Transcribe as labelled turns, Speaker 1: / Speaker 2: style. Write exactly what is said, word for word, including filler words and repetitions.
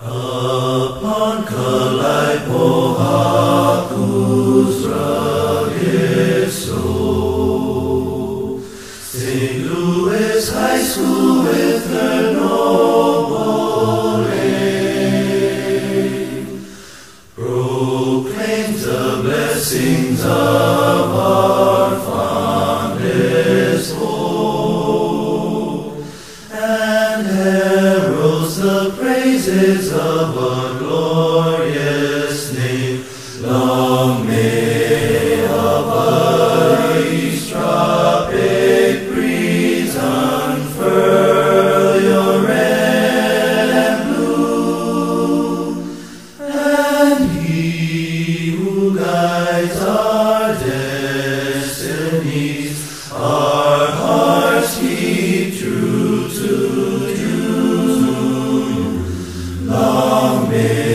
Speaker 1: Upon Kalaipohaku's rugged slope, Saint Louis High School with her noble aim proclaims the blessings of our fondest hope and heralds the praises of a glorious name. Long may above each tropic breeze unfurl your red and blue, and He who guides our destinies, our hearts keep true to you. Long may